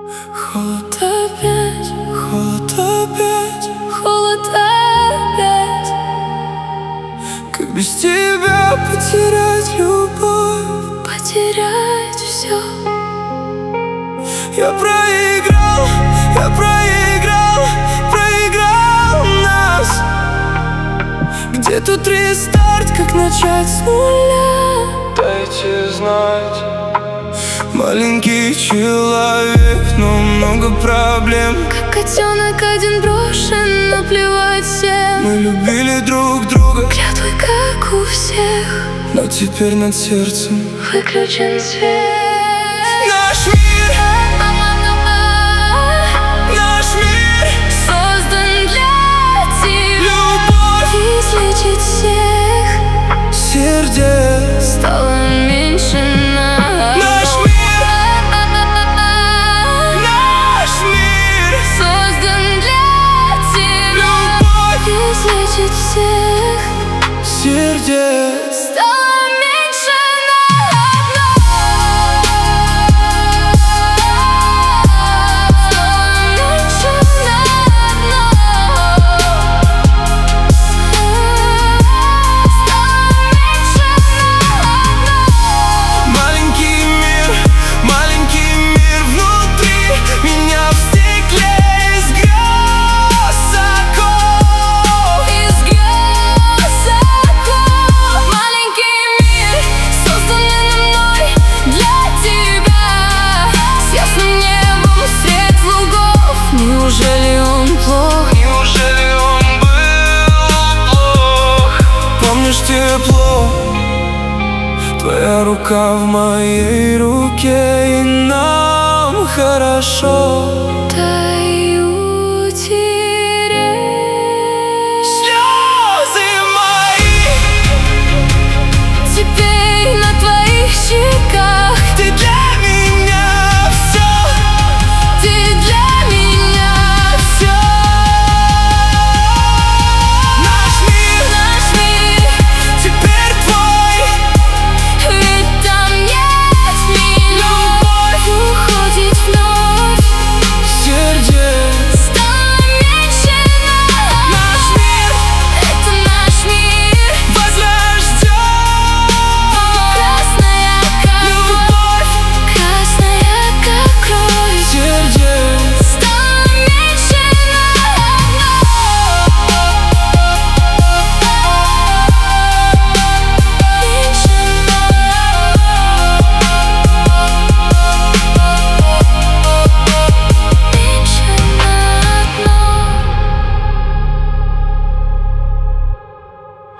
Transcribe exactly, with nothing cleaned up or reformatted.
Холод опять, холод опять, холод опять. Как без тебя потерять любовь, потерять все. Я проиграл, я проиграл, проиграл нас. Где тут рестарт, как начать с нуля? Дайте знать. Маленький человек, но много проблем. Как котенок один брошен, наплевать всем. Мы любили друг друга, клятвы, как у всех, но теперь над сердцем выключен свет. Наш мир, наш мир создан для тебя. Любовь излечит всех сердец. Стало меньше нас. Наш мир, наш мир создан для тебя. Любовь излечит всех сердец. Стало меньше на одно. Стало меньше на одно. Стало меньше на одно. Маленький мир, маленький мир внутри меня в стекле из грез оков. Из грез оков. Маленький мир, созданный мной для тебя. С ясным небом средь лугов. Неужели он плох? Неужели он был плох? Помнишь тепло? Твоя рука в моей руке, и нам хорошо.